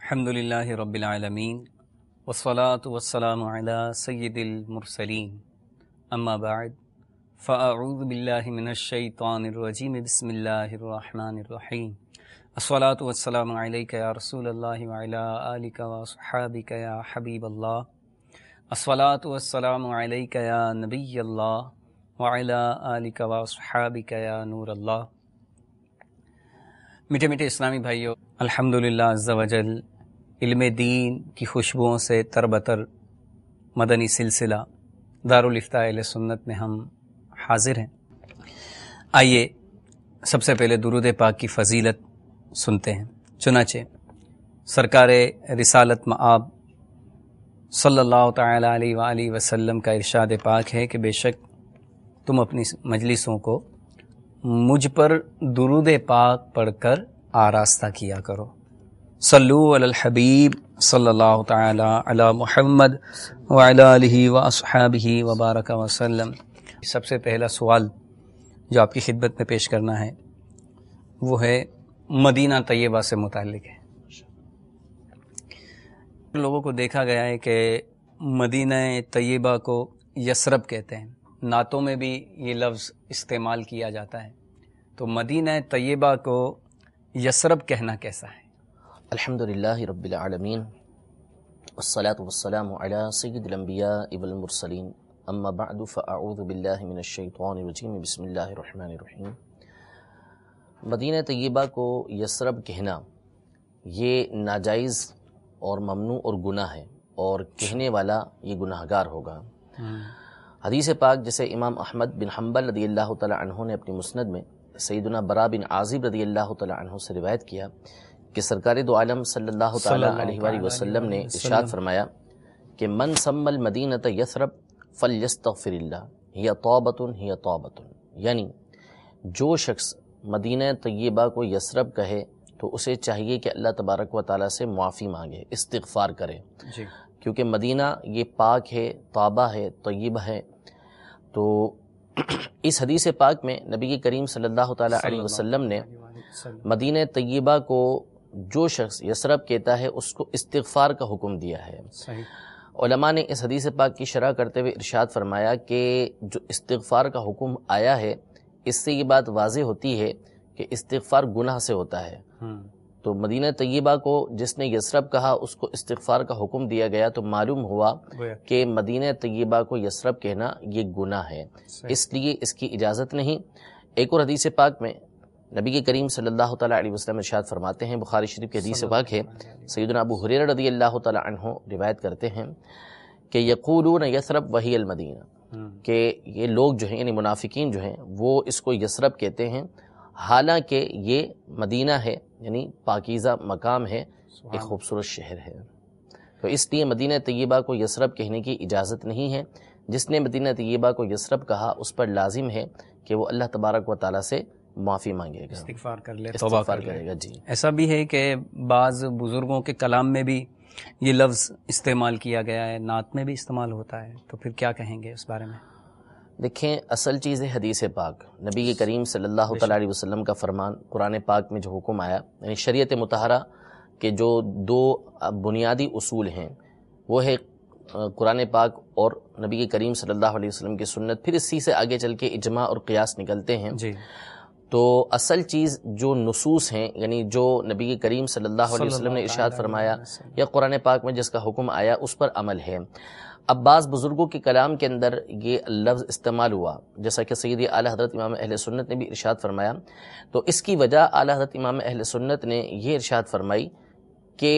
الحمد للہ رب العالمین والصلاة والسلام علی سید المرسلین اما بعد فاعوذ باللہ من الشیطان الرجیم بسم اللہ الرحمن الرحیم الصلاة والسلام علیک یا رسول اللہ وعلی آلک واصحابک یا حبیب اللہ الصلاة والسلام علیک یا نبی اللہ وعلی آلک واصحابک یا نور اللہ۔ میٹھے میٹھے اسلامی بھائیو، الحمدللہ عز وجل علم دین کی خوشبوؤں سے تربتر مدنی سلسلہ دارالافتاء اہل سنت میں ہم حاضر ہیں۔ آئیے سب سے پہلے درود پاک کی فضیلت سنتے ہیں۔ چنانچہ سرکار رسالت مآب صلی اللہ تعالی علیہ وآلہ وسلم کا ارشاد پاک ہے کہ بے شک تم اپنی مجلسوں کو مجھ پر درود پاک پڑھ کر آراستہ کیا کرو۔ صلو علی الحبیب صلی اللہ تعالی علی محمد وعلی آلہ واصحابہ وبارک وسلم۔ سب سے پہلا سوال جو آپ کی خدمت میں پیش کرنا ہے وہ ہے مدینہ طیبہ سے متعلق ہے۔ لوگوں کو دیکھا گیا ہے کہ مدینہ طیبہ کو یثرب کہتے ہیں، نعتوں میں بھی یہ لفظ استعمال کیا جاتا ہے، تو مدینہ طیبہ کو یثرب کہنا کیسا ہے؟ الحمدللہ رب العالمین والصلاة والسلام علی سید الانبیاء والمرسلین اما بعد فاعوذ باللہ من الشیطان الرجیم بسم اللہ الرحمن الرحیم۔ مدینہ طیبہ کو یثرب کہنا یہ ناجائز اور ممنوع اور گناہ ہے، اور کہنے والا یہ گناہگار ہوگا۔ حدیث پاک جسے امام احمد بن حنبل رضی اللہ تعالی عنہ نے اپنی مسند میں سیدنا برا بن عازب رضی اللہ تعالی عنہ سے روایت کیا کہ سرکار دو عالم صلی اللہ تعالی علیہ وآلہ وسلم نے ارشاد فرمایا کہ من سم المدینۃ یثرب فلیستغفر اللہ ہی طوبۃ ہی طوبۃ، یعنی جو شخص مدینہ طیبہ کو یثرب کہے تو اسے چاہیے کہ اللہ تبارک و تعالی سے معافی مانگے، استغفار کرے، کیونکہ مدینہ یہ پاک ہے، طابہ ہے، طیبہ ہے۔ تو اس حدیث پاک میں نبی کریم صلی اللہ تعالی علیہ وسلم نے مدینہ طیبہ کو جو شخص یثرب کہتا ہے اس کو استغفار کا حکم دیا ہے۔ علماء نے اس حدیث پاک کی شرح کرتے ہوئے ارشاد فرمایا کہ جو استغفار کا حکم آیا ہے اس سے یہ بات واضح ہوتی ہے کہ استغفار گناہ سے ہوتا ہے، تو مدینہ طیبہ کو جس نے یثرب کہا اس کو استغفار کا حکم دیا گیا، تو معلوم ہوا کہ مدینہ طیبہ کو یثرب کہنا یہ گناہ ہے، اس لیے اس کی اجازت نہیں۔ ایک اور حدیث پاک میں نبی کریم صلی اللہ تعالی علیہ وسلم ارشاد فرماتے ہیں، بخاری شریف کی حدیث پاک ہے، سیدنا ابو ہریرہ رضی اللہ تعالی عنہ روایت کرتے ہیں کہ یقولون یثرب وہی المدینہ، کہ یہ لوگ جو ہیں یعنی منافقین جو ہیں وہ اس کو یثرب کہتے ہیں، حالانکہ یہ مدینہ ہے، یعنی پاکیزہ مقام ہے، ایک خوبصورت شہر ہے۔ تو اس لیے مدینہ طیبہ کو یثرب کہنے کی اجازت نہیں ہے۔ جس نے مدینہ طیبہ کو یثرب کہا اس پر لازم ہے کہ وہ اللہ تبارک و تعالیٰ سے معافی مانگے گا، استغفار کر لے، توبہ کرے گا۔ جی، ایسا بھی ہے کہ بعض بزرگوں کے کلام میں بھی یہ لفظ استعمال کیا گیا ہے، نعت میں بھی استعمال ہوتا ہے، تو پھر کیا کہیں گے اس بارے میں؟ دیکھیں، اصل چیز ہے حدیث پاک، نبی کریم صلی اللہ تعالی علیہ وسلم کا فرمان، قرآن پاک میں جو حکم آیا، یعنی شریعت مطہرہ کے جو دو بنیادی اصول ہیں وہ ہے قرآن پاک اور نبی کریم صلی اللہ علیہ وسلم کی سنت، پھر اسی سے آگے چل کے اجماع اور قیاس نکلتے ہیں۔ تو اصل چیز جو نصوص ہیں، یعنی جو نبی کریم صلی اللہ علیہ وسلم نے ارشاد فرمایا یا قرآن پاک میں جس کا حکم آیا اس پر عمل ہے۔ اب بعض بزرگوں کے کلام کے اندر یہ لفظ استعمال ہوا، جیسا کہ سید اعلیٰ حضرت امام اہل سنت نے بھی ارشاد فرمایا، تو اس کی وجہ اعلیٰ حضرت امام اہل سنت نے یہ ارشاد فرمائی کہ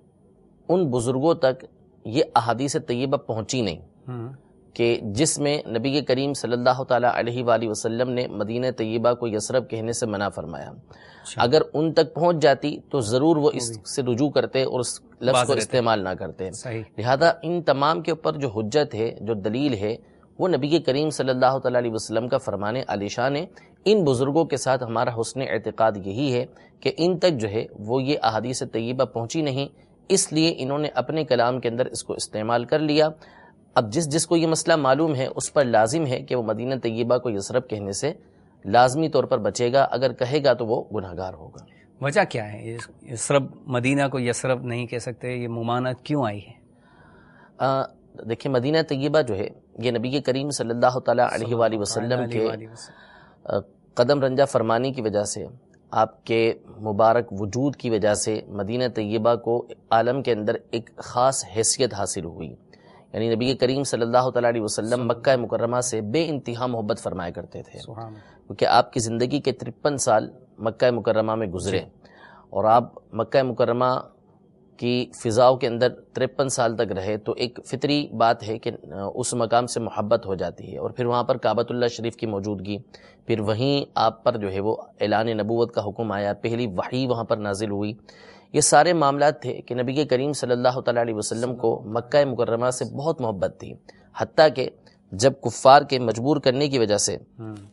ان بزرگوں تک یہ احادیث طیبہ پہنچی نہیں کہ جس میں نبی کریم صلی اللہ تعالیٰ علیہ وآلہ وسلم نے مدینہ طیبہ کو یثرب کہنے سے منع فرمایا۔ اگر ان تک پہنچ جاتی تو ضرور وہ اس سے رجوع کرتے اور اس لفظ کو استعمال نہ کرتے۔ لہذا ان تمام کے اوپر جو حجت ہے، جو دلیل ہے، وہ نبی کریم صلی اللہ تعالیٰ علیہ وسلم کا فرمان عالی شان ہے۔ ان بزرگوں کے ساتھ ہمارا حسن اعتقاد یہی ہے کہ ان تک جو ہے وہ یہ احادیث طیبہ پہنچی نہیں، اس لیے انہوں نے اپنے کلام کے اندر اس کو استعمال کر لیا۔ اب جس کو یہ مسئلہ معلوم ہے اس پر لازم ہے کہ وہ مدینہ طیبہ کو یثرب کہنے سے لازمی طور پر بچے گا، اگر کہے گا تو وہ گناہگار ہوگا۔ وجہ کیا ہے؟ یسرب مدینہ کو یسرب نہیں کہہ سکتے، یہ ممانعت کیوں آئی ہے؟ دیکھیں مدینہ طیبہ جو ہے یہ نبی کریم صلی اللہ تعالیٰ علیہ وآلہ وسلم کے قدم رنجہ فرمانی کی وجہ سے، آپ کے مبارک وجود کی وجہ سے مدینہ طیبہ کو عالم کے اندر ایک خاص حیثیت حاصل ہوئی. یعنی نبی کریم صلی اللہ تعالیٰ علیہ وسلم مکہ مکرمہ سے بے انتہا محبت فرمایا کرتے تھے، کیونکہ آپ کی زندگی کے 53 سال مکہ مکرمہ میں گزرے اور آپ مکہ مکرمہ کی فضاؤں کے اندر 53 سال تک رہے، تو ایک فطری بات ہے کہ اس مقام سے محبت ہو جاتی ہے. اور پھر وہاں پر کعبۃ اللہ شریف کی موجودگی، پھر وہیں آپ پر جو ہے وہ اعلان نبوت کا حکم آیا، پہلی وحی وہاں پر نازل ہوئی. یہ سارے معاملات تھے کہ نبی کریم صلی اللہ تعالیٰ علیہ وسلم کو مکہ مکرمہ سے بہت محبت تھی، حتیٰ کہ جب کفار کے مجبور کرنے کی وجہ سے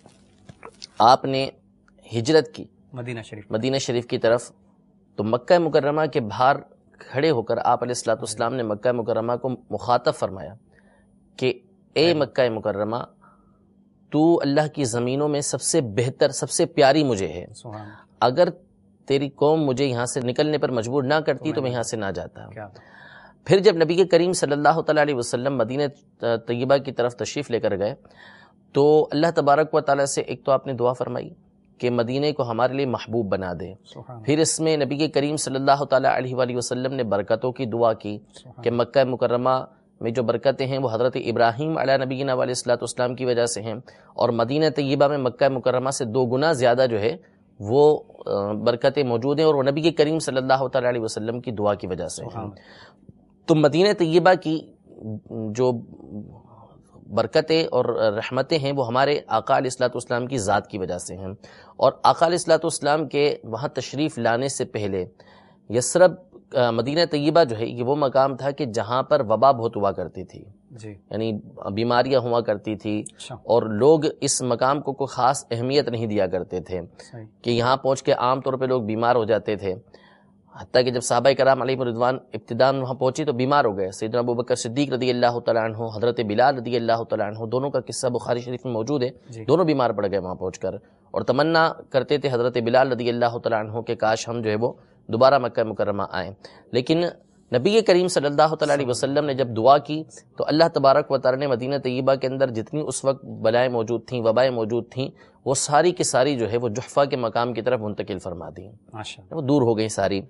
آپ نے ہجرت کی مدینہ شریف کی طرف، تو مکہ مکرمہ کے باہر کھڑے ہو کر آپ علیہ الصلوۃ والسلام نے مکہ مکرمہ کو مخاطب فرمایا کہ اے مکہ مکرمہ، تو اللہ کی زمینوں میں سب سے بہتر، سب سے پیاری مجھے ہے. اگر تیری قوم مجھے یہاں سے نکلنے پر مجبور نہ کرتی تو میں یہاں سے نہ جاتا. پھر جب نبی کریم صلی اللہ تعالیٰ علیہ وسلم مدینہ طیبہ کی طرف تشریف لے کر گئے تو اللہ تبارک و تعالیٰ سے ایک تو آپ نے دعا فرمائی کہ مدینے کو ہمارے لیے محبوب بنا دے. پھر اس میں نبی کریم صلی اللہ تعالیٰ علیہ وآلہ وسلم نے برکتوں کی دعا کی کہ مکہ مکرمہ میں جو برکتیں ہیں وہ حضرت ابراہیم علیہ نبینا علیہ الصلوۃ والسلام کی وجہ سے ہیں، اور مدینہ طیبہ میں مکہ مکرمہ سے 2 گنا زیادہ جو ہے وہ برکتیں موجود ہیں، اور وہ نبی کریم صلی اللہ تعالیٰ علیہ وسلم کی دعا کی وجہ سے ہیں. تو مدینہ طیبہ کی جو برکتیں اور رحمتیں ہیں وہ ہمارے آقا علیہ الصلوۃ والسلام کی ذات کی وجہ سے ہیں. اور آقا علیہ الصلوۃ والسلام کے وہاں تشریف لانے سے پہلے یثرب مدینہ طیبہ جو ہے یہ وہ مقام تھا کہ جہاں پر وبا بہت ہوا کرتی تھی، یعنی بیماریاں ہوا کرتی تھی، اور لوگ اس مقام کو کوئی خاص اہمیت نہیں دیا کرتے تھے کہ یہاں پہنچ کے عام طور پہ لوگ بیمار ہو جاتے تھے. حتیٰ کہ جب صحابہ کرام علیہم رضوان ابتداءً وہاں پہنچی تو بیمار ہو گئے. سیدنا ابوبکر صدیق رضی اللہ تعالیٰ عنہ، حضرت بلال رضی اللہ تعالیٰ عنہ، دونوں کا قصہ بخاری شریف میں موجود ہے. دونوں بیمار پڑ گئے وہاں پہنچ کر، اور تمنا کرتے تھے حضرت بلال رضی اللہ تعالیٰ عنہ کہ کاش ہم جو ہے وہ دوبارہ مکہ مکرمہ آئیں. لیکن نبی کریم صلی اللہ تعالیٰ علیہ وسلم نے جب دعا کی تو اللہ تبارک و تعالیٰ نے مدینہ طیبہ کے اندر جتنی اس وقت بلائیں موجود تھیں، وبائیں موجود تھیں، وہ ساری کی ساری جو ہے وہ جحفہ کے مقام کی طرف منتقل فرما دیں، وہ دور ہو گئی ساری.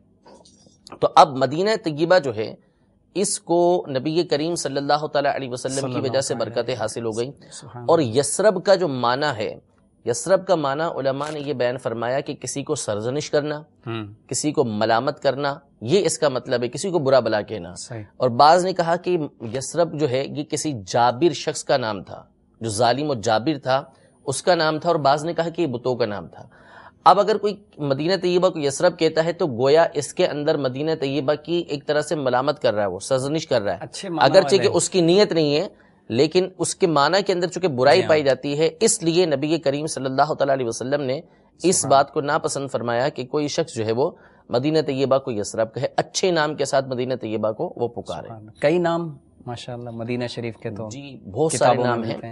تو اب مدینہ طیبہ جو ہے اس کو نبی کریم صلی اللہ تعالیٰ علیہ وسلم کی وجہ سے برکتیں حاصل ہو گئیں. اور یثرب کا جو معنی ہے، یثرب کا معنی علماء نے یہ بیان فرمایا کہ کسی کو سرزنش کرنا، کسی کو ملامت کرنا، یہ اس کا مطلب ہے، کسی کو برا بلا کہنا. اور بعض نے کہا کہ یثرب جو ہے یہ کسی جابر شخص کا نام تھا، جو ظالم و جابر تھا اس کا نام تھا، اور بعض نے کہا کہ یہ بتوں کا نام تھا. اب اگر کوئی مدینہ طیبہ کو یثرب کہتا ہے تو گویا اس کے اندر مدینہ طیبہ کی ایک طرح سے ملامت کر رہا ہے، وہ سرزنش کر رہا ہے، اگرچہ کہ اس کی نیت نہیں ہے، لیکن اس کے معنی کے اندر چونکہ برائی پائی جاتی ہے، اس لیے نبی کریم صلی اللہ تعالیٰ علیہ وسلم نے اس بات کو ناپسند فرمایا کہ کوئی شخص جو ہے وہ مدینہ طیبہ کو یثرب کہے، اچھے نام کے ساتھ مدینہ طیبہ کو وہ پکارے. کئی نام ماشاءاللہ مدینہ شریف کے تو جی بہت سارے نام ہیں.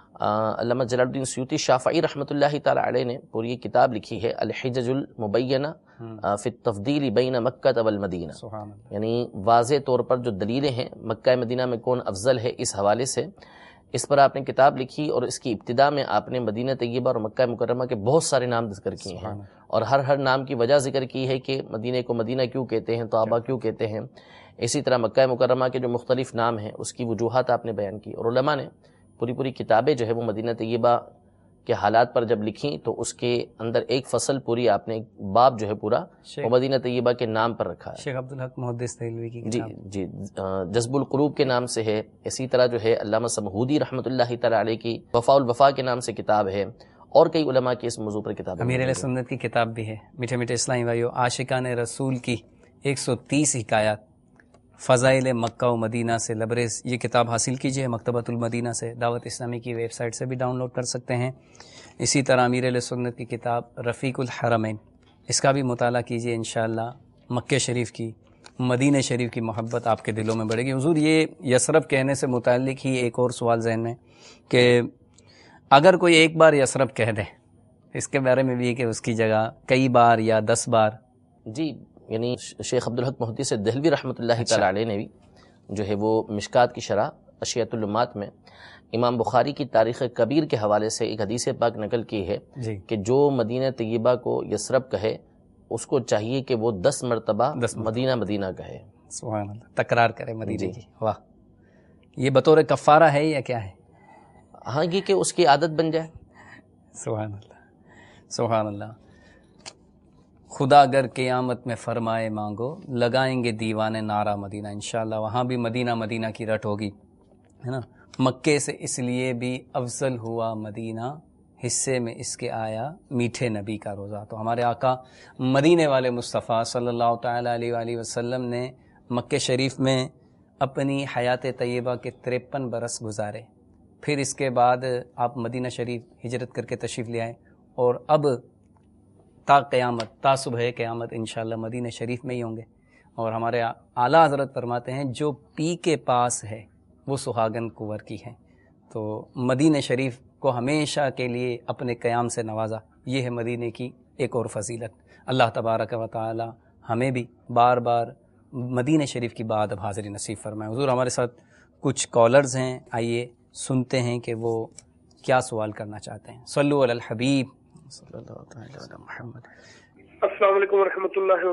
علامہ جلال الدین سیوطی شافعی رحمۃ اللہ تعالی علیہ نے پوری کتاب لکھی ہے الحجج المبینہ فی التفضیل بین مکہ والمدینہ، یعنی واضح طور پر جو دلیلیں ہیں مکہ مدینہ میں کون افضل ہے اس حوالے سے، اس پر آپ نے کتاب لکھی. اور اس کی ابتدا میں آپ نے مدینہ طیبہ اور مکہ مکرمہ کے بہت سارے نام ذکر کیے ہیں، اور ہر نام کی وجہ ذکر کی ہے کہ مدینہ کو مدینہ کیوں کہتے ہیں، طابہ کیوں کہتے ہیں. اسی طرح مکہ مکرمہ کے جو مختلف نام ہیں اس کی وجوہات آپ نے بیان کی. اور علماء نے پوری کتابیں جو ہے وہ مدینہ طیبہ کے حالات پر جب لکھی تو اس کے اندر ایک فصل پوری آپ نے باب جو ہے پورا وہ مدینہ طیبہ کے نام پر رکھا ہے. شیخ عبدالحق محدث دہلوی کی کتاب جی جذب القلوب کے نام سے ہے. اسی طرح جو ہے علامہ سمہودی رحمۃ اللہ تعالی علیہ کی وفاء الوفا کے نام سے کتاب ہے، اور کئی علماء کی اس موضوع پر کتاب. امیر اہل سنت کی کتاب بھی ہے. میٹھے میٹھے اسلامی بھائیو، عاشقان رسول کی 130 حکایات فضائل مکہ و مدینہ سے لبریز، یہ کتاب حاصل کیجئے مکتبۃ المدینہ سے، دعوت اسلامی کی ویب سائٹ سے بھی ڈاؤن لوڈ کر سکتے ہیں. اسی طرح امیر اہل سنت کی کتاب رفیق الحرمین، اس کا بھی مطالعہ کیجئے. انشاءاللہ مکہ شریف کی، مدینہ شریف کی محبت آپ کے دلوں میں بڑھے گی. حضور یہ یثرب کہنے سے متعلق ہی ایک اور سوال ذہن میں کہ اگر کوئی ایک بار یثرب کہہ دے، اس کے بارے میں بھی کہ اس کی جگہ کئی بار یا 10 بار جی، یعنی شیخ عبدالحق محدث دہلوی رحمۃ اللہ تعالی علیہ نے بھی جو ہے وہ مشکات کی شرح اشیاۃ الامات میں امام بخاری کی تاریخ کبیر کے حوالے سے ایک حدیث پاک نقل کی ہے کہ جو مدینہ طیبہ کو یثرب کہے اس کو چاہیے کہ وہ 10 مرتبہ مدینہ مدینہ کہے. سبحان اللہ، تکرار کرے مدینہ کی. واہ، یہ بطور کفارہ ہے یا کیا ہے؟ ہاں، یہ کہ اس کی عادت بن جائے. سبحان اللہ، سبحان اللہ. خدا اگر قیامت میں فرمائے مانگو لگائیں گے دیوانے نعرہ مدینہ. انشاءاللہ وہاں بھی مدینہ مدینہ کی رٹ ہوگی، ہے نا. مکے سے اس لیے بھی افضل ہوا مدینہ، حصے میں اس کے آیا میٹھے نبی کا روزہ. تو ہمارے آقا مدینے والے مصطفیٰ صلی اللہ تعالیٰ علیہ وآلہ وسلم نے مکہ شریف میں اپنی حیات طیبہ کے 53 برس گزارے. پھر اس کے بعد آپ مدینہ شریف ہجرت کر کے تشریف لے آئے، اور اب تا قیامت، تا صبح قیامت انشاءاللہ مدینہ شریف میں ہی ہوں گے. اور ہمارے اعلیٰ حضرت فرماتے ہیں جو پی کے پاس ہے وہ سہاگن کنور کی ہے. تو مدینہ شریف کو ہمیشہ کے لیے اپنے قیام سے نوازا، یہ ہے مدینہ کی ایک اور فضیلت. اللہ تبارک و تعالی ہمیں بھی بار بار مدینہ شریف کی بات اب حاضری نصیب فرمائے. حضور ہمارے ساتھ کچھ کالرز ہیں، آئیے سنتے ہیں کہ وہ کیا سوال کرنا چاہتے ہیں. صلو علی الحبیب صلی اللہ تعالی علی محمد. السلام علیکم ورحمۃ اللہ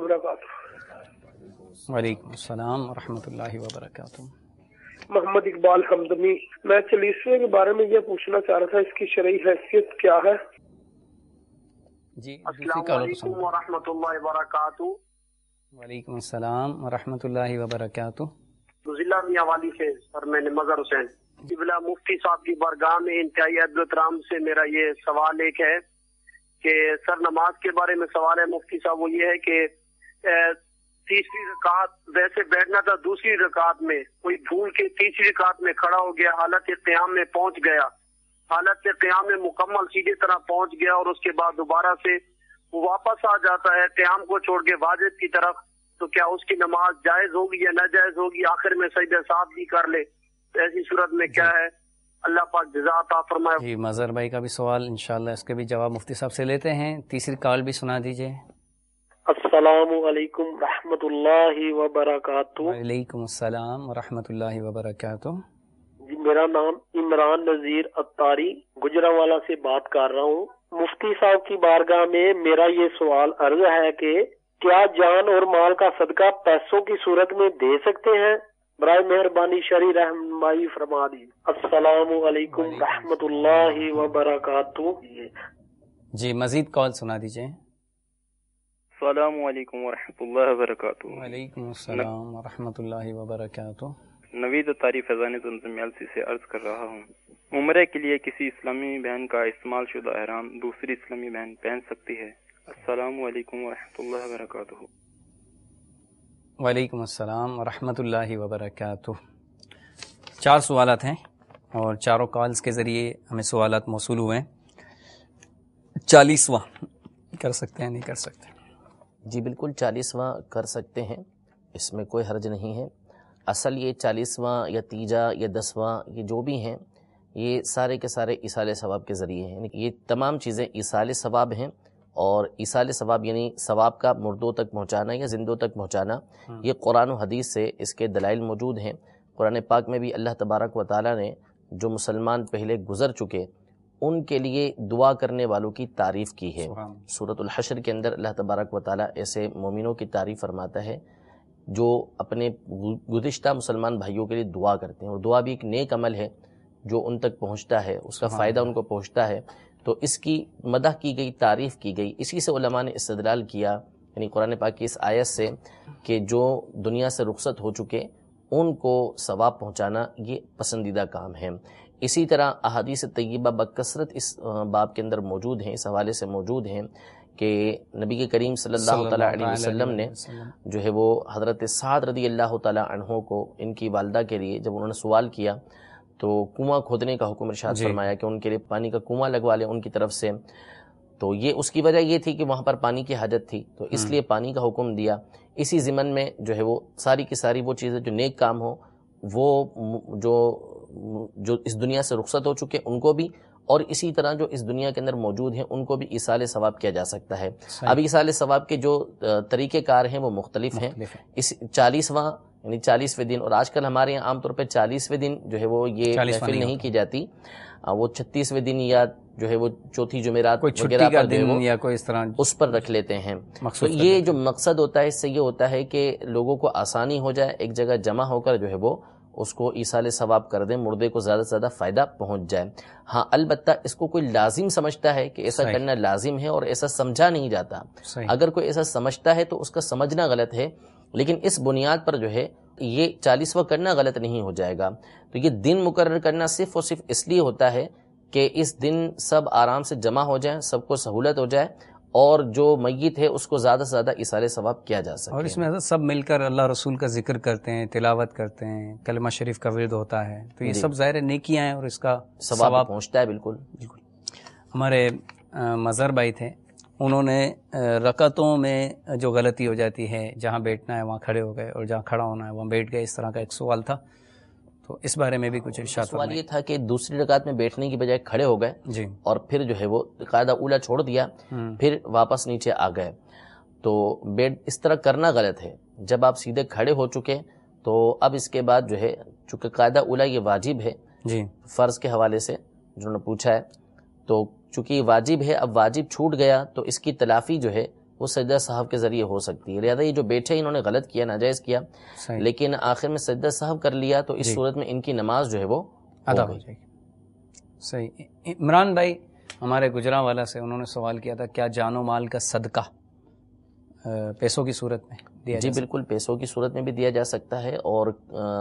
وبرکاتہ. وعلیکم السلام ورحمۃ اللہ وبرکاتہ. محمد اقبال حمدمی. میں چالیسویں کے بارے میں یہ پوچھنا چاہ رہا تھا، اس کی شرعی حیثیت کیا ہے؟ جی، السلام علیکم ورحمۃ اللہ وبرکاتہ. وعلیکم السلام ورحمۃ اللہ وبرکاتہ. ضلع میاں والی سے سر میں نے مظہر حسین. قبلہ مفتی صاحب کی بارگاہ میں انتہائی ادب و احترام سے میرا یہ سوال ایک ہے کہ سر نماز کے بارے میں سوال ہے مفتی صاحب. وہ یہ ہے کہ تیسری رکعت ویسے بیٹھنا تھا، دوسری رکعت میں کوئی بھول کے تیسری رکعت میں کھڑا ہو گیا، حالت قیام میں پہنچ گیا، حالت قیام میں مکمل سیدھی طرح پہنچ گیا، اور اس کے بعد دوبارہ سے وہ واپس آ جاتا ہے قیام کو چھوڑ کے واجب کی طرف، تو کیا اس کی نماز جائز ہوگی یا ناجائز ہوگی؟ آخر میں سجدہ ساتھ بھی کر لے تو ایسی صورت میں کیا ہے؟ اللہ پاک جزا عطا فرمائے. جی، مظہر بھائی کا بھی سوال انشاءاللہ اس کے بھی جواب مفتی صاحب سے لیتے ہیں. تیسری کال بھی سنا دیجئے. السلام علیکم رحمۃ اللہ وبرکاتہ. وعلیکم السلام ورحمۃ اللہ وبرکاتہ. جی، میرا نام عمران نذیر اتاری گجرانوالہ سے بات کر رہا ہوں. مفتی صاحب کی بارگاہ میں میرا یہ سوال عرض ہے کہ کیا جان اور مال کا صدقہ پیسوں کی صورت میں دے سکتے ہیں؟ برائے مہربانی شرعی رہنمائی فرما دی. السلام علیکم رحمۃ اللہ وبرکاتہ. جی، مزید کال سنا دیجئے. السلام علیکم ورحمۃ اللہ وبرکاتہ. وعلیکم السلام ورحمۃ اللہ وبرکاتہ. نوید اتاری فیضان زمزم ایلسی سے عرض کر رہا ہوں، عمرے کے لیے کسی اسلامی بہن کا استعمال شدہ احرام دوسری اسلامی بہن پہن سکتی ہے؟ السلام علیکم ورحمۃ اللہ وبرکاتہ. وعلیکم السلام ورحمۃ اللہ وبرکاتہ. 4 سوالات ہیں اور چاروں کالز کے ذریعے ہمیں سوالات موصول ہوئے ہیں. 40واں کر سکتے ہیں؟ نہیں کر سکتے؟ جی بالکل 40واں کر سکتے ہیں، اس میں کوئی حرج نہیں ہے. اصل یہ 40واں یا تیجا یا 10واں یہ جو بھی ہیں یہ سارے کے سارے ایصال ثواب کے ذریعے ہیں. یہ تمام چیزیں ایصال ثواب ہیں، اور ایصال ثواب یعنی ثواب کا مردوں تک پہنچانا یا زندوں تک پہنچانا. یہ قرآن و حدیث سے اس کے دلائل موجود ہیں. قرآن پاک میں بھی اللہ تبارک و تعالیٰ نے جو مسلمان پہلے گزر چکے ان کے لیے دعا کرنے والوں کی تعریف کی ہے. سورۃ الحشر کے اندر اللہ تبارک و تعالیٰ ایسے مومنوں کی تعریف فرماتا ہے جو اپنے گزشتہ مسلمان بھائیوں کے لیے دعا کرتے ہیں، اور دعا بھی ایک نیک عمل ہے جو ان تک پہنچتا ہے، اس کا فائدہ ان کو پہنچتا ہے. تو اس کی مدح کی گئی، تعریف کی گئی. اسی سے علماء نے استدلال کیا، یعنی قرآن پاک کی اس آیت سے، کہ جو دنیا سے رخصت ہو چکے ان کو ثواب پہنچانا یہ پسندیدہ کام ہے. اسی طرح احادیث طیبہ بکثرت اس باب کے اندر موجود ہیں، اس حوالے سے موجود ہیں کہ نبی کریم صلی اللہ تعالیٰ علیہ وسلم نے جو ہے وہ حضرت سعد رضی اللہ تعالیٰ عنہ کو ان کی والدہ کے لیے جب انہوں نے سوال کیا تو کنواں کھودنے کا حکم ارشاد فرمایا کہ ان کے لیے پانی کا کنواں لگوا لیں ان کی طرف سے. تو یہ اس کی وجہ یہ تھی کہ وہاں پر پانی کی حاجت تھی، تو اس لیے پانی کا حکم دیا. اسی ضمن میں جو ہے وہ ساری کی ساری وہ چیزیں جو نیک کام ہو وہ جو اس دنیا سے رخصت ہو چکے ان کو بھی، اور اسی طرح جو اس دنیا کے اندر موجود ہیں ان کو بھی ایصال ثواب کیا جا سکتا ہے. اب ایصال ثواب کے جو طریقہ کار ہیں وہ مختلف ہیں. اس 40واں یعنی 40ویں دن، اور آج کل ہمارے یہاں عام طور پہ 40ویں دن جو ہے وہ یہ محفل نہیں کی جاتی، وہ 36ویں دن یا جو ہے وہ چوتھی جمعرات وغیرہ پر دن یا کوئی اس طرح اس پر رکھ لیتے ہیں. تو یہ جو مقصد ہوتا ہے اس سے یہ ہوتا ہے کہ لوگوں کو آسانی ہو جائے، ایک جگہ جمع ہو کر جو ہے وہ اس کو ایصال ثواب کر دیں، مردے کو زیادہ سے زیادہ فائدہ پہنچ جائے. ہاں البتہ اس کو کوئی لازم سمجھتا ہے کہ ایسا کرنا لازم ہے اور ایسا سمجھا نہیں جاتا. اگر کوئی ایسا سمجھتا ہے تو اس کا سمجھنا غلط ہے، لیکن اس بنیاد پر جو ہے یہ 40واں کرنا غلط نہیں ہو جائے گا. تو یہ دن مقرر کرنا صرف اور صرف اس لیے ہوتا ہے کہ اس دن سب آرام سے جمع ہو جائیں، سب کو سہولت ہو جائے اور جو میت ہے اس کو زیادہ سے زیادہ ایصال ثواب کیا جا سکے. اور اس میں سب مل کر اللہ رسول کا ذکر کرتے ہیں، تلاوت کرتے ہیں، کلمہ شریف کا ورد ہوتا ہے، تو یہ سب ظاہر نیکیاں ہیں اور اس کا ثواب پہنچتا ہے. بالکل بالکل. ہمارے مظہر بھائی تھے، انہوں نے رکعتوں میں جو غلطی ہو جاتی ہے، جہاں بیٹھنا ہے وہاں کھڑے ہو گئے اور جہاں کھڑا ہونا ہے وہاں بیٹھ گئے، اس طرح کا ایک سوال تھا. تو اس بارے میں بھی کچھ ارشاد فرمائیں. سوال یہ تھا کہ دوسری رکعت میں بیٹھنے کی بجائے کھڑے ہو گئے جی، اور پھر جو ہے وہ قاعدہ اولا چھوڑ دیا، پھر واپس نیچے آ گئے. تو اس طرح کرنا غلط ہے. جب آپ سیدھے کھڑے ہو چکے تو اب اس کے بعد جو ہے چونکہ قاعدہ اولا یہ واجب ہے جی، فرض کے حوالے سے جنہوں نے پوچھا ہے، تو چونکہ یہ واجب ہے، اب واجب چھوٹ گیا تو اس کی تلافی جو ہے وہ سجدہ سہو کے ذریعے ہو سکتی ہے. لہذا یہ جو بیٹھے انہوں نے غلط کیا، ناجائز کیا، لیکن آخر میں سجدہ سہو کر لیا تو اس صورت میں ان کی نماز جو ہے وہ ادا ہو جائے گی. صحیح. عمران بھائی ہمارے گجرانوالہ سے، انہوں نے سوال کیا تھا کیا جان و مال کا صدقہ پیسوں کی صورت میں دیا جی؟ بالکل پیسوں کی صورت میں بھی دیا جا سکتا ہے، اور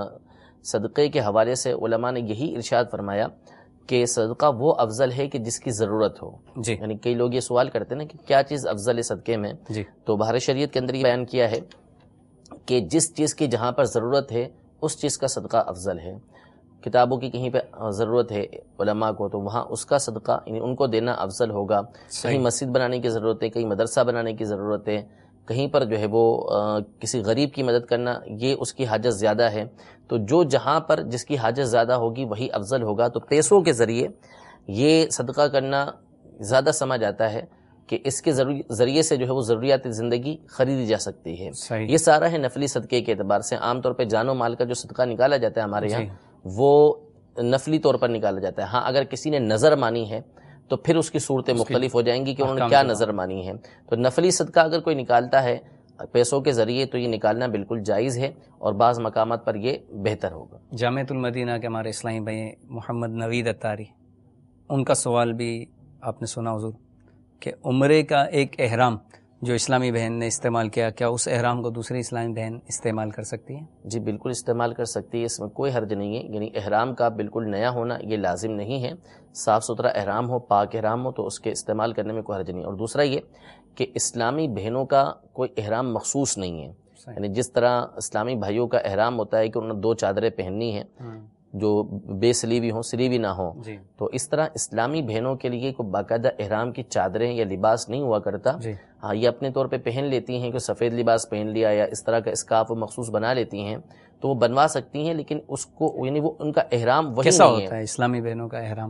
صدقے کے حوالے سے علماء نے یہی ارشاد فرمایا کہ صدقہ وہ افضل ہے کہ جس کی ضرورت ہو جی. یعنی کئی لوگ یہ سوال کرتے ہیں نا کہ کیا چیز افضل ہے صدقے میں جی، تو بہار شریعت کے اندر یہ بیان کیا ہے کہ جس چیز کی جہاں پر ضرورت ہے اس چیز کا صدقہ افضل ہے. کتابوں کی کہیں پہ ضرورت ہے علماء کو تو وہاں اس کا صدقہ یعنی ان کو دینا افضل ہوگا. کہیں مسجد بنانے کی ضرورت ہے، کہیں مدرسہ بنانے کی ضرورت ہے، کہیں پر جو ہے وہ کسی غریب کی مدد کرنا، یہ اس کی حاجت زیادہ ہے. تو جو جہاں پر جس کی حاجت زیادہ ہوگی وہی افضل ہوگا. تو پیسوں کے ذریعے یہ صدقہ کرنا زیادہ سمجھ آتا ہے کہ اس کے ذریعے سے جو ہے وہ ضروریات زندگی خریدی جا سکتی ہے. یہ سارا ہے نفلی صدقے کے اعتبار سے. عام طور پہ جان و مال کا جو صدقہ نکالا جاتا ہے ہمارے یہاں وہ نفلی طور پر نکالا جاتا ہے. ہاں اگر کسی نے نظر مانی ہے تو پھر اس کی صورتیں مختلف ہو جائیں گی کہ انہوں نے کیا نظر مانی ہے. تو نفلی صدقہ اگر کوئی نکالتا ہے پیسوں کے ذریعے تو یہ نکالنا بالکل جائز ہے، اور بعض مقامات پر یہ بہتر ہوگا. جامعۃ المدینہ کے ہمارے اسلامی بھائی محمد نوید اتاری، ان کا سوال بھی آپ نے سنا حضور کہ عمرے کا ایک احرام جو اسلامی بہن نے استعمال کیا، کیا اس احرام کو دوسری اسلامی بہن استعمال کر سکتی ہے؟ جی بالکل استعمال کر سکتی ہے، اس میں کوئی حرج نہیں ہے. یعنی احرام کا بالکل نیا ہونا یہ لازم نہیں ہے. صاف ستھرا احرام ہو، پاک احرام ہو تو اس کے استعمال کرنے میں کوئی حرج نہیں. اور دوسرا یہ کہ اسلامی بہنوں کا کوئی احرام مخصوص نہیں ہے. یعنی جس طرح اسلامی بھائیوں کا احرام ہوتا ہے کہ انہوں نے 2 چادریں پہننی ہیں جو بے سلیبی ہوں، سلیبی نہ ہوں جی. تو اس طرح اسلامی بہنوں کے لیے کوئی باقاعدہ احرام کی چادریں یا لباس نہیں ہوا کرتا جی. ہاں یہ اپنے طور پہ پہن لیتی ہیں کہ سفید لباس پہن لیا یا اس طرح کا اسکارف مخصوص بنا لیتی ہیں تو وہ بنوا سکتی ہیں، لیکن اس کو یعنی وہ ان کا احرام وہی کیسا ہوتا ہے اسلامی بہنوں کا احرام؟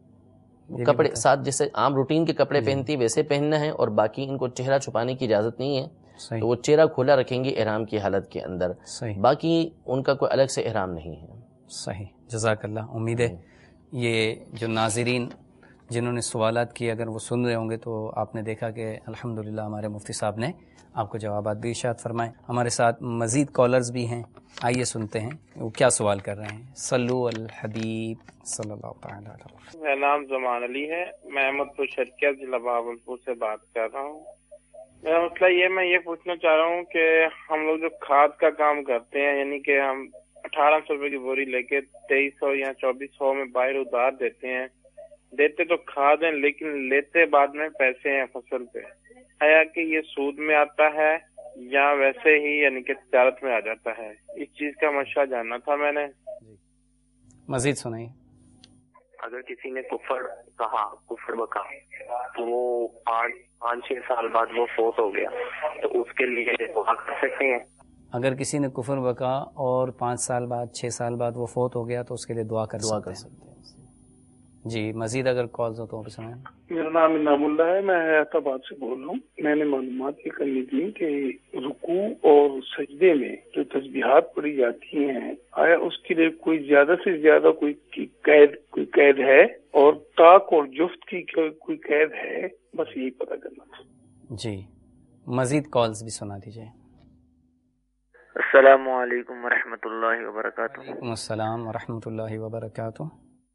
کپڑے ساتھ جیسے عام روٹین کے کپڑے پہنتی ویسے پہننا ہے، اور باقی ان کو چہرہ چھپانے کی اجازت نہیں ہے. تو وہ چہرہ کھلا رکھیں گے احرام کی حالت کے اندر. باقی ان کا کوئی الگ سے احرام نہیں ہے. صحیح، جزاک اللہ. امید ہے یہ جو ناظرین جنہوں نے سوالات کیے اگر وہ سن رہے ہوں گے تو آپ نے دیکھا کہ الحمدللہ ہمارے مفتی صاحب نے آپ کو جوابات بھی ارشاد فرمائے. ہمارے ساتھ مزید کالرز بھی ہیں، آئیے سنتے ہیں وہ کیا سوال کر رہے ہیں. صلو الحبیب صلی اللہ تعالی علیہ وسلم. میرا نام زمان علی ہے، میں احمد پور شرکیہ ضلع بہاولپور سے بات کر رہا ہوں. میرا مسئلہ میں یہ پوچھنا چاہ رہا ہوں کہ ہم لوگ جو کھاد کا کام کرتے ہیں، یعنی کہ ہم 1800 روپے کی بوری لے کے 2300 یا 2400 میں باہر ادھار دیتے تو کھاد ہیں، لیکن لیتے بعد میں پیسے ہیں فصل پہ. ہے کہ یہ سود میں آتا ہے یا ویسے ہی یعنی کہ تجارت میں آ جاتا ہے؟ اس چیز کا مشورہ جاننا تھا میں نے. مزید سنائیے. اگر کسی نے کفر کہا، کفر بکا، تو وہ 5-6 سال بعد وہ فوت ہو گیا تو اس کے لیے دعا کر سکتے ہیں؟ اگر کسی نے کفر بکا اور 5 سال بعد 6 سال بعد وہ فوت ہو گیا تو اس کے لیے دعا کر سکتے ہیں. جی مزید اگر کالز ہو تو وہ بھی سنائیں. میرا نام انعام اللہ ہے، میں حیات آباد سے بول رہا ہوں. میں نے معلومات یہ کرنی تھی کہ رکوع اور سجدے میں جو تسبیحات پڑھی جاتی ہیں، آیا اس کے لیے کوئی زیادہ سے زیادہ کوئی قید ہے، اور طاق اور جفت کی کوئی قید ہے؟ بس یہی پتہ کرنا تھا. جی مزید کالز بھی سنا دیجیے. السلام علیکم ورحمۃ اللہ وبرکاتہ. وعلیکم السلام ورحمۃ اللہ وبرکاتہ.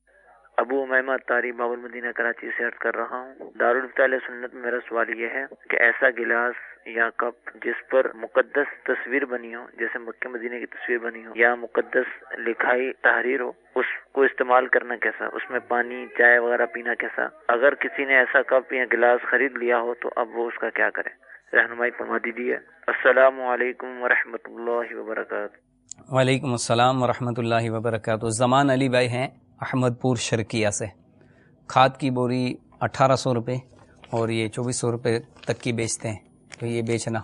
ابو امیمہ طاری باب المدینہ کراچی سے عرض کر رہا ہوں. دارالفتہ اہل سنت میں میرا سوال یہ ہے کہ ایسا گلاس یا کپ جس پر مقدس تصویر بنی ہو، جیسے مکہ مدینہ کی تصویر بنی ہو، یا مقدس لکھائی تحریر ہو، اس کو استعمال کرنا کیسا؟ اس میں پانی چائے وغیرہ پینا کیسا؟ اگر کسی نے ایسا کپ یا گلاس خرید لیا ہو تو اب وہ اس کا کیا کرے؟ رہنمائی فرما دیجیے. السلام علیکم ورحمۃ اللہ وبرکاتہ. وعلیکم السلام ورحمۃ اللہ وبرکاتہ. زمان علی بھائی ہیں احمد پور شرکیہ سے. کھاد کی بوری 1800 روپے اور یہ 2400 روپے تک کی بیچتے ہیں، تو یہ بیچنا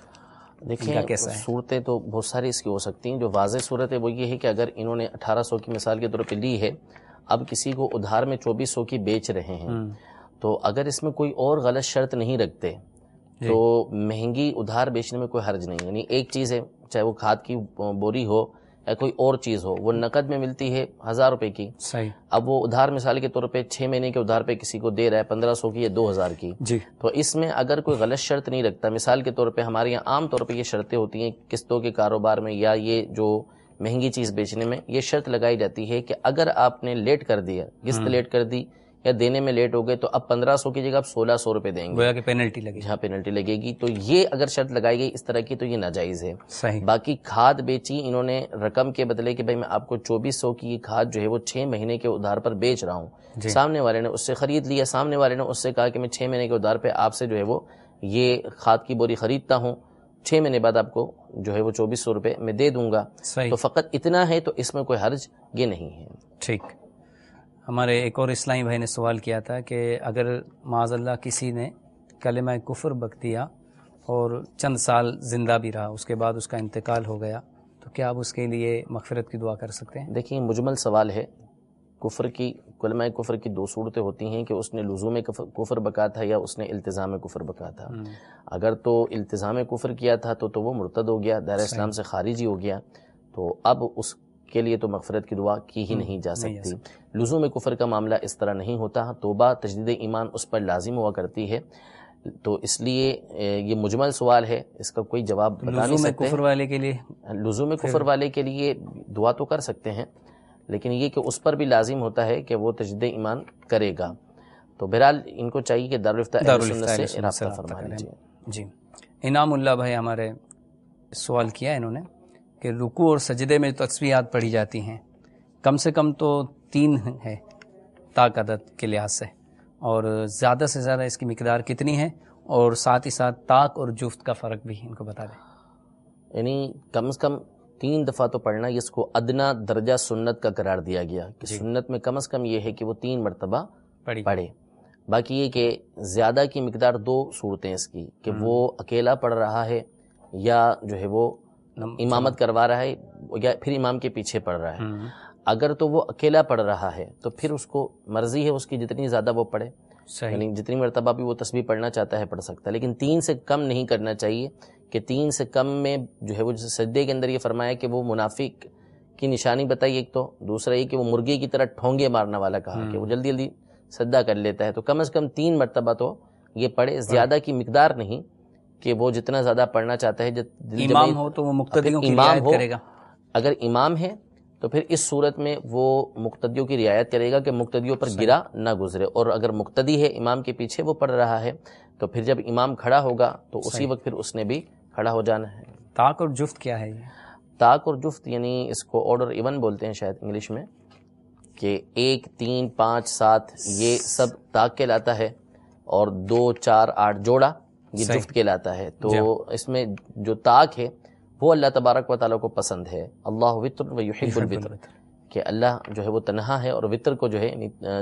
دیکھیں صورتیں تو بہت ساری اس کی ہو سکتی ہیں. جو واضح صورت ہے وہ یہ ہے کہ اگر انہوں نے 1800 کی مثال کے طور پہ لی ہے، اب کسی کو ادھار میں 2400 کی بیچ رہے ہیں، تو اگر اس میں کوئی اور غلط شرط نہیں رکھتے تو مہنگی ادھار بیچنے میں کوئی حرج نہیں. یعنی ایک چیز ہے، چاہے وہ کھاد کی بوری ہو یا کوئی اور چیز ہو، وہ نقد میں ملتی ہے 1000 روپے کی، صحیح. اب وہ ادھار مثال کے طور پہ 6 مہینے کے ادھار پہ کسی کو دے رہا ہے 1500 کی یا 2000 کی، جی. تو اس میں اگر کوئی غلط شرط نہیں رکھتا، مثال کے طور پہ ہمارے یہاں عام طور پہ یہ شرطیں ہوتی ہیں قسطوں کے کاروبار میں یا یہ جو مہنگی چیز بیچنے میں، یہ شرط لگائی جاتی ہے کہ اگر آپ نے لیٹ کر دیا، قسط لیٹ کر دی یا دینے میں لیٹ ہو گئے، تو اب 1500 کی جگہ آپ 1600 روپے دیں گے، گویا کہ پینلٹی لگے. جہاں پینلٹی لگے گی. تو یہ اگر شرط لگائی گئی اس طرح کی تو یہ ناجائز ہے. صحیح. باقی کھاد بیچی انہوں نے رقم کے بدلے کہ بھائی میں آپ کو 2400 کی یہ کھاد جو ہے وہ 6 مہینے کے ادھار پر بیچ رہا ہوں، جی. سامنے والے نے اس سے خرید لیا، سامنے والے نے اس سے کہا کہ میں 6 مہینے کے ادھار پہ آپ سے جو ہے وہ یہ کھاد کی بوری خریدتا ہوں، 6 مہینے بعد آپ کو جو ہے وہ 2400 روپے میں دے دوں گا. صحیح. تو فقط اتنا ہے، تو اس میں کوئی حرج یہ نہیں ہے. ٹھیک. ہمارے ایک اور اسلامی بھائی نے سوال کیا تھا کہ اگر معاذ اللہ کسی نے کلمہ کفر بک دیا اور چند سال زندہ بھی رہا، اس کے بعد اس کا انتقال ہو گیا، تو کیا آپ اس کے لیے مغفرت کی دعا کر سکتے ہیں؟ دیکھیں مجمل سوال ہے. کفر کی کلمہ کفر کی 2 صورتیں ہوتی ہیں کہ اس نے لزوم کفر بکا تھا یا اس نے التزام کفر بکا تھا. اگر تو التزام کفر کیا تھا تو وہ مرتد ہو گیا، دائرہ اسلام سے خارج ہی ہو گیا، تو اب اس کے لیے تو مغفرت کی دعا کی ہی نہیں جا سکتی. لزوم کفر کا معاملہ اس طرح نہیں ہوتا، توبہ تجدید ایمان اس پر لازم ہوا کرتی ہے. تو اس لیے یہ مجمل سوال ہے، اس کا کوئی جواب بتا نہیں سکتے. کفر والے کے لیے لزوم کفر والے کے لیے دعا تو کر سکتے ہیں، لیکن یہ کہ اس پر بھی لازم ہوتا ہے کہ وہ تجدید ایمان کرے گا. تو بہرحال ان کو چاہیے کہ دارالفتہ اہل سنت سے رابطہ فرما لیجیے. جی. انعام اللہ بھائی ہمارے سوال کیا انہوں نے کہ رکوع اور سجدے میں تسبیحات پڑھی جاتی ہیں، کم سے کم تو 3 ہے طاق عدد کے لحاظ سے، اور زیادہ سے زیادہ اس کی مقدار کتنی ہے، اور ساتھ ہی ساتھ طاق اور جفت کا فرق بھی ان کو بتا دیں. یعنی کم از کم 3 دفعہ تو پڑھنا، اس کو ادنا درجہ سنت کا قرار دیا گیا کہ سنت میں کم از کم یہ ہے کہ وہ 3 مرتبہ پڑھے. باقی یہ کہ زیادہ کی مقدار 2 صورتیں اس کی، کہ وہ اکیلا پڑھ رہا ہے یا جو ہے وہ امامت کروا رہا ہے یا پھر امام کے پیچھے پڑھ رہا ہے. اگر تو وہ اکیلا پڑھ رہا ہے تو پھر اس کو مرضی ہے اس کی جتنی زیادہ وہ پڑھے، یعنی جتنی مرتبہ بھی وہ تسبیح پڑھنا چاہتا ہے پڑھ سکتا ہے، لیکن 3 سے کم نہیں کرنا چاہیے. کہ 3 سے کم میں جو ہے وہ سجدے کے اندر یہ فرمایا کہ وہ منافق کی نشانی بتائی ایک، تو دوسرا یہ کہ وہ مرغی کی طرح ٹھونگے مارنے والا کہا کہ وہ جلدی جلدی سجدہ کر لیتا ہے. تو کم از کم 3 مرتبہ تو یہ پڑھے، زیادہ کی مقدار نہیں کہ وہ جتنا زیادہ پڑھنا چاہتا ہے. امام ہو تو وہ مقتدیوں کی رعایت کرے گا. اگر امام ہے تو پھر اس صورت میں وہ مقتدیوں کی رعایت کرے گا کہ مقتدیوں پر گرا نہ گزرے. اور اگر مقتدی ہے امام کے پیچھے وہ پڑھ رہا ہے تو پھر جب امام کھڑا ہوگا تو اسی وقت پھر اس نے بھی کھڑا ہو جانا ہے. طاق اور جفت کیا ہے؟ طاق اور جفت یعنی اس کو آرڈر ایون بولتے ہیں شاید انگلش میں، کہ 1 3 5 7 یہ سب طاق کہلاتا ہے، اور 2 4 8 جوڑا یہ جفت کہلاتا ہے. تو اس میں جو طاق ہے وہ اللہ تبارک و تعالیٰ کو پسند ہے. اللہ وطر و یحب الوطر، کہ اللہ جو ہے وہ تنہا ہے، اور وطر کو جو ہے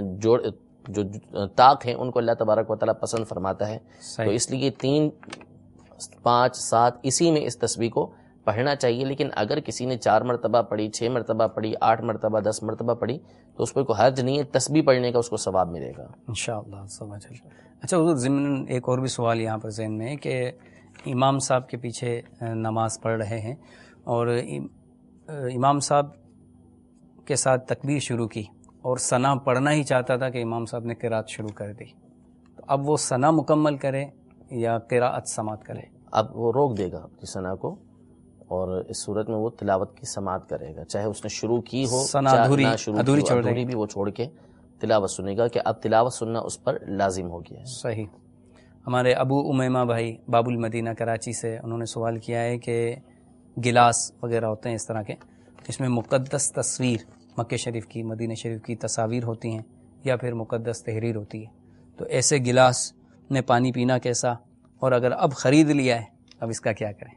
جو طاق ہیں ان کو اللہ تبارک و تعالیٰ پسند فرماتا ہے. تو اس لیے 3 5 7 اسی میں اس تسبیح کو پڑھنا چاہیے، لیکن اگر کسی نے 4 مرتبہ پڑھی، 6 مرتبہ پڑھی، 8 مرتبہ، 10 مرتبہ پڑھی تو اس پہ کوئی حرج نہیں ہے، تسبیح پڑھنے کا اس کو ثواب ملے گا انشاءاللہ سمجھ۔ اچھا حضور، ضمن ایک اور بھی سوال یہاں پر ذہن میں ہے کہ امام صاحب کے پیچھے نماز پڑھ رہے ہیں اور امام صاحب کے ساتھ تکبیر شروع کی اور ثنا پڑھنا ہی چاہتا تھا کہ امام صاحب نے قرات شروع کر دی، تو اب وہ ثنا مکمل کرے یا قراءت سماعت کرے؟ اب وہ روک دے گا اپنی ثنا کو، اور اس صورت میں وہ تلاوت کی سماعت کرے گا، چاہے اس نے شروع کی ہو، ادھوری بھی وہ چھوڑ کے تلاوت سنے گا، کہ اب تلاوت سننا اس پر لازم ہو گیا ہے۔ صحیح۔ ہمارے ابو امیمہ بھائی باب المدینہ کراچی سے، انہوں نے سوال کیا ہے کہ گلاس وغیرہ ہوتے ہیں اس طرح کے، اس میں مقدس تصویر مکہ شریف کی، مدینہ شریف کی تصاویر ہوتی ہیں یا پھر مقدس تحریر ہوتی ہے، تو ایسے گلاس میں پانی پینا کیسا، اور اگر اب خرید لیا ہے اب اس کا کیا کریں؟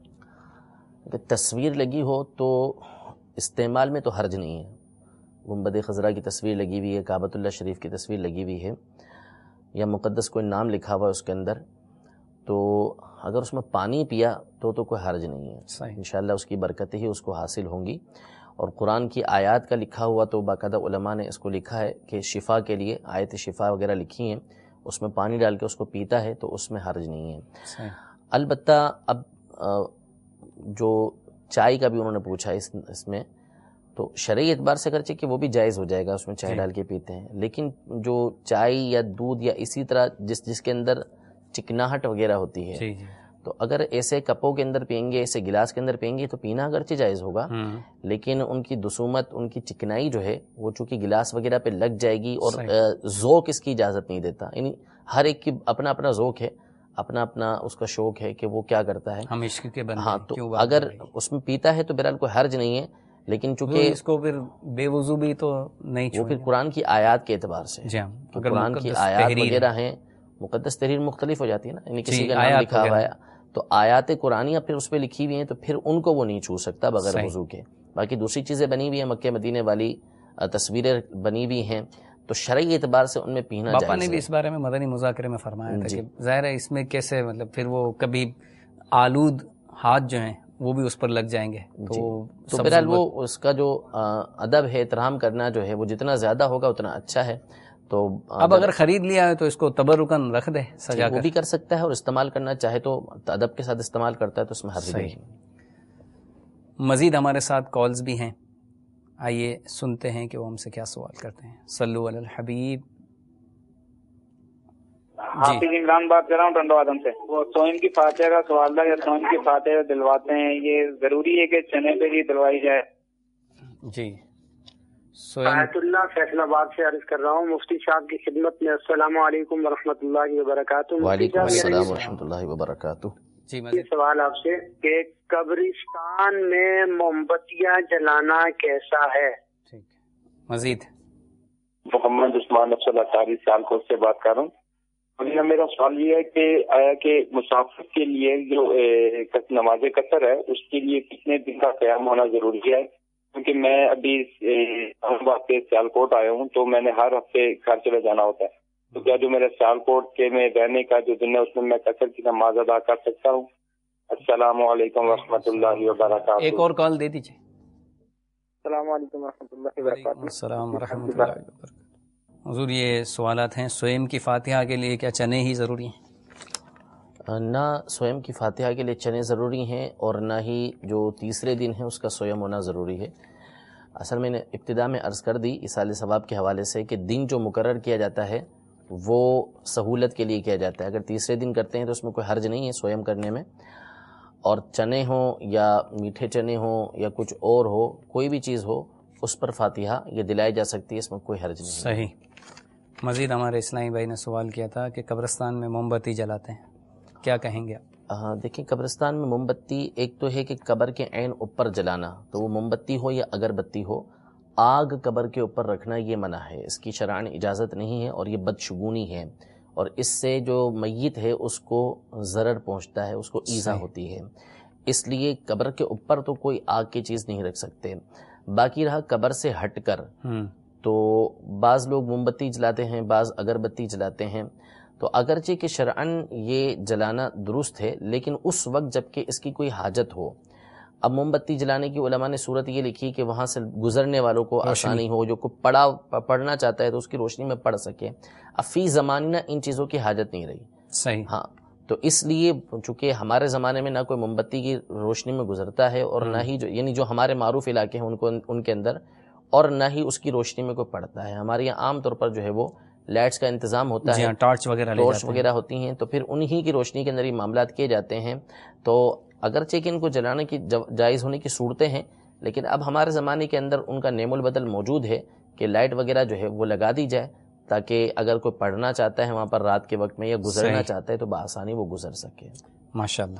اگر تصویر لگی ہو تو استعمال میں تو حرج نہیں ہے، گنبد خضرا کی تصویر لگی ہوئی ہے، کعبۃ اللہ شریف کی تصویر لگی ہوئی ہے، یا مقدس کوئی نام لکھا ہوا ہے اس کے اندر، تو اگر اس میں پانی پیا تو کوئی حرج نہیں ہے، انشاءاللہ اس کی برکتیں ہی اس کو حاصل ہوں گی۔ اور قرآن کی آیات کا لکھا ہوا تو باقاعدہ علماء نے اس کو لکھا ہے کہ شفا کے لیے آیت شفا وغیرہ لکھی ہیں، اس میں پانی ڈال کے اس کو پیتا ہے تو اس میں حرج نہیں ہے۔ البتہ اب جو چائے کا بھی انہوں نے پوچھا اس میں، تو شرعی اعتبار سے اگرچہ کہ وہ بھی جائز ہو جائے گا، اس میں چائے ڈال کے پیتے ہیں، لیکن جو چائے یا دودھ یا اسی طرح جس کے اندر چکناہٹ وغیرہ ہوتی ہے، تو اگر ایسے کپوں کے اندر پئیں گے، ایسے گلاس کے اندر پئیں گے تو پینا اگرچہ جائز ہوگا، لیکن ان کی دسومت، ان کی چکنائی جو ہے وہ چونکہ گلاس وغیرہ پہ لگ جائے گی، اور ذوق اس کی اجازت نہیں دیتا، یعنی ہر ایک کی اپنا اپنا ذوق ہے، اپنا اپنا اس کا شوق ہے کہ وہ کیا کرتا ہے، ہم عشق کے بندے، ہاں، تو اگر اس میں پیتا ہے تو بہرحال کوئی حرج نہیں ہے، لیکن چونکہ اس کو پھر بے وضو بھی تو نہیں چھوڑیں، وہ پھر قرآن کی آیات کے اعتبار سے، اگر قرآن کی آیات وغیرہ ہیں، مقدس تحریر مختلف ہو جاتی ہے نا، یعنی کسی کا نام لکھا ہوا ہے تو آیات قرآنیہ پھر اس پہ لکھی ہوئی ہیں، تو پھر ان کو وہ نہیں چھو سکتا بغیر وضو کے۔ باقی دوسری چیزیں بنی ہوئی ہیں، مکہ مدینے والی تصویریں بنی ہوئی ہیں، تو شرعی اعتبار سے ان میں پینا جائز ہے۔ باپا نے بھی اس بارے میں مدنی مذاکرے میں فرمایا تھا کہ ظاہر ہے اس میں کیسے، مطلب پھر وہ کبھی آلود ہاتھ جو ہیں وہ بھی اس پر لگ جائیں گے، تو بہرحال وہ اس کا جو ادب ہے، احترام کرنا جو ہے وہ جتنا زیادہ ہوگا اتنا اچھا ہے۔ تو اب اگر خرید لیا ہے تو اس کو تبرکن رکھ دے، سجا وہ بھی کر سکتا ہے، اور استعمال کرنا چاہے تو ادب کے ساتھ استعمال کرتا ہے تو اس میں حرج نہیں۔ مزید ہمارے ساتھ کالز بھی ہیں، آئیے سنتے ہیں کہ وہ ہم سے کیا سوال کرتے ہیں۔ صلو علی الحبیب۔ حافظ عمران بات کر رہا ہوں ٹنڈو آدم سے۔ وہ سوئم کی فاتحہ کا سوال تھا، یا سوئم کی فاتحہ دلواتے ہیں، یہ ضروری ہے کہ چنے پہ ہی دلوائی جائے؟ جی، آیت اللہ فیصل آباد سے عرض کر رہا ہوں مفتی صاحب کی خدمت میں۔ السلام علیکم ورحمۃ اللہ وبرکاتہ۔ وعلیکم السلام ورحمۃ اللہ وبرکاتہ۔ جی، یہ سوال آپ سے کہ قبرستان میں موم بتیاں جلانا کیسا ہے؟ ٹھیک، مزید۔ محمد عثمان افضل اطاری سیالکوٹ سے بات کر رہا ہوں۔ میرا سوال یہ ہے کہ آیا کہ مسافر کے لیے جو نماز قصر ہے اس کے لیے کتنے دن کا قیام ہونا ضروری ہے؟ کیونکہ میں ابھی سیالکوٹ آیا ہوں تو میں نے ہر ہفتے گھر چلے جانا ہوتا ہے، تو کیا جو میرے سیالکوٹ کے میں رہنے کا جو دن ہے اس میں میں قصر کی نماز ادا کر سکتا ہوں؟ السلام علیکم ورحمۃ اللہ وبرکاتہ۔ ایک اور کال دے دیجیے۔ السلام علیکم ورحمۃ اللہ وبرکاتہ۔ السلام ورحمۃ اللہ وبرکاتہ۔ حضور، یہ سوالات ہیں، سوئم کی فاتحہ کے لیے کیا چنے ہی ضروری ہیں؟ نہ سوئم کی فاتحہ کے لیے چنے ضروری ہیں، اور نہ ہی جو تیسرے دن ہے اس کا سوئم ہونا ضروری ہے۔ اصل میں نے ابتدا میں عرض کر دی ایصال ثواب کے حوالے سے کہ دن جو مقرر کیا جاتا ہے وہ سہولت کے لیے کیا جاتا ہے، اگر تیسرے دن کرتے ہیں تو اس میں کوئی حرج نہیں ہے سوئم کرنے میں، اور چنے ہوں یا میٹھے چنے ہوں یا کچھ اور ہو، کوئی بھی چیز ہو اس پر فاتحہ یہ دلائی جا سکتی ہے، اس میں کوئی حرج نہیں۔ صحیح۔ مزید ہمارے اسلامی بھائی نے سوال کیا تھا کہ قبرستان میں موم بتی جلاتے ہیں، کیا کہیں گے آپ؟ دیکھیں، قبرستان میں موم بتی ایک تو ہے کہ قبر کے عین اوپر جلانا، تو وہ موم بتی ہو یا اگربتی ہو، آگ قبر کے اوپر رکھنا یہ منع ہے، اس کی شرعاً اجازت نہیں ہے، اور یہ بدشگونی ہے، اور اس سے جو میت ہے اس کو ضرر پہنچتا ہے، اس کو ایذا ہوتی ہے، اس لیے قبر کے اوپر تو کوئی آگ کی چیز نہیں رکھ سکتے۔ باقی رہا قبر سے ہٹ کر، تو بعض لوگ موم بتی جلاتے ہیں، بعض اگربتی جلاتے ہیں، تو اگرچہ کہ شرعاً یہ جلانا درست ہے، لیکن اس وقت جب کہ اس کی کوئی حاجت ہو، اب موم بتی جلانے کی علماء نے صورت یہ لکھی کہ وہاں سے گزرنے والوں کو آسانی ہو، جو کوئی پڑھنا چاہتا ہے تو اس کی روشنی میں پڑھ سکے. اب فی زمانہ ان چیزوں کی حاجت نہیں رہی. صحیح. ہاں، تو اس لیے چونکہ ہمارے زمانے میں نہ کوئی موم بتی کی روشنی میں گزرتا ہے اور نہ ہی یعنی جو ہمارے معروف علاقے ہیں ان کے اندر، اور نہ ہی اس کی روشنی میں کوئی پڑتا ہے. ہمارے یہاں عام طور پر جو ہے وہ لائٹس کا انتظام ہوتا ہے، ٹارچ وغیرہ ہوتی ہیں، تو پھر انہی کی روشنی کے اندر یہ معاملات کیے جاتے ہیں. تو اگرچہ کہ ان کو جلانے کی جائز ہونے کی صورتیں ہیں، لیکن اب ہمارے زمانے کے اندر ان کا نعم البدل موجود ہے کہ لائٹ وغیرہ جو ہے وہ لگا دی جائے، تاکہ اگر کوئی پڑھنا چاہتا ہے وہاں پر رات کے وقت میں یا گزرنا چاہتا ہے تو بآسانی وہ گزر سکے. ماشاءاللہ.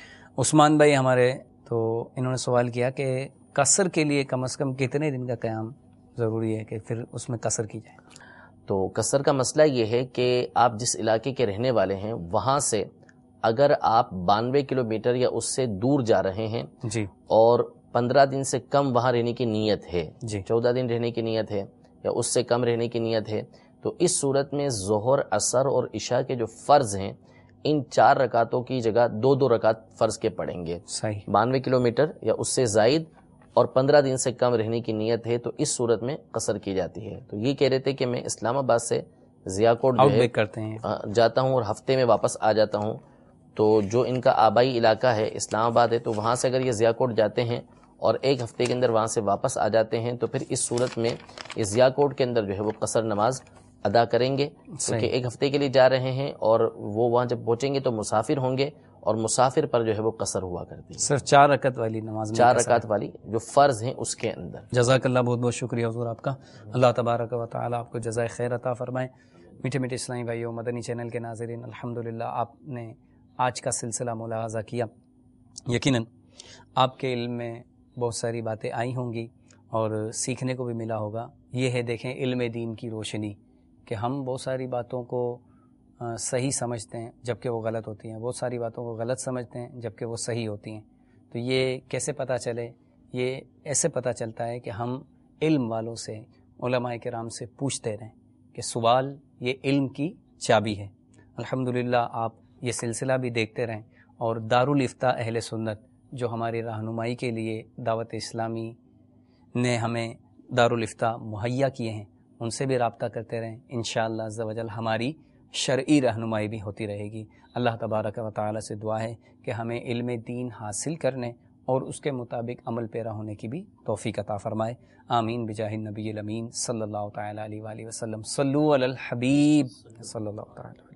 عثمان بھائی ہمارے تو انہوں نے سوال کیا کہ قصر کے لیے کم از کم کتنے دن کا قیام ضروری ہے کہ پھر اس میں قصر کی جائے؟ تو قصر کا مسئلہ یہ ہے کہ آپ جس علاقے کے رہنے والے ہیں وہاں سے اگر آپ 92 کلومیٹر یا اس سے دور جا رہے ہیں جی، اور 15 دن سے کم وہاں رہنے کی نیت ہے، جی، 14 دن رہنے کی نیت ہے یا اس سے کم رہنے کی نیت ہے، تو اس صورت میں ظہر، عصر اور عشاء کے جو فرض ہیں ان 4 رکعتوں کی جگہ 2 رکعت فرض کے پڑھیں گے. صحیح. 92 کلومیٹر یا اس سے زائد اور 15 دن سے کم رہنے کی نیت ہے تو اس صورت میں قصر کی جاتی ہے. تو یہ کہہ رہے تھے کہ میں اسلام آباد سے ضیاء کوٹ جو ہے کرتے ہیں جاتا ہوں اور ہفتے میں واپس آ جاتا ہوں. تو جو ان کا آبائی علاقہ ہے اسلام آباد ہے، تو وہاں سے اگر یہ ضیاء کوٹ جاتے ہیں اور 1 ہفتے کے اندر وہاں سے واپس آ جاتے ہیں تو پھر اس صورت میں اس ضیاء کوٹ کے اندر جو ہے وہ قصر نماز ادا کریں گے، کیونکہ 1 ہفتے کے لیے جا رہے ہیں اور وہ وہاں جب پہنچیں گے تو مسافر ہوں گے، اور مسافر پر جو ہے وہ قصر ہوا کرتی ہے. صرف 4 رکعت والی نماز میں 4 رکعت والی جو فرض ہیں اس کے اندر. جزاک اللہ، بہت بہت شکریہ حضور آپ کا. اللہ تبارک و تعالی آپ کو جزائے خیر عطا فرمائے. میٹھے میٹھے اسلامی بھائیوں، مدنی چینل کے ناظرین، الحمدللہ آپ نے آج کا سلسلہ ملاحظہ کیا. یقیناً آپ کے علم میں بہت ساری باتیں آئی ہوں گی اور سیکھنے کو بھی ملا ہوگا. یہ ہے دیکھیں علم دین کی روشنی کہ ہم بہت ساری باتوں کو صحیح سمجھتے ہیں جبکہ وہ غلط ہوتی ہیں، بہت ساری باتوں کو غلط سمجھتے ہیں جبکہ وہ صحیح ہوتی ہیں. تو یہ کیسے پتہ چلے؟ یہ ایسے پتہ چلتا ہے کہ ہم علم والوں سے، علماء کرام سے پوچھتے رہیں کہ سوال یہ علم کی چابی ہے. الحمدللہ آپ یہ سلسلہ بھی دیکھتے رہیں، اور دارالافتاء اہل سنت جو ہماری رہنمائی کے لیے دعوت اسلامی نے ہمیں دارالافتاء مہیا کیے ہیں ان سے بھی رابطہ کرتے رہیں. انشاءاللہ عز و جل ہماری شرعی رہنمائی بھی ہوتی رہے گی. اللہ تبارک و تعالی سے دعا ہے کہ ہمیں علم دین حاصل کرنے اور اس کے مطابق عمل پیرا ہونے کی بھی توفیق عطا فرمائے. آمین بجاہ النبی الامین صلی اللہ تعالی علیہ وآلہ وسلم. صلو علی الحبیب صلی اللہ تعالی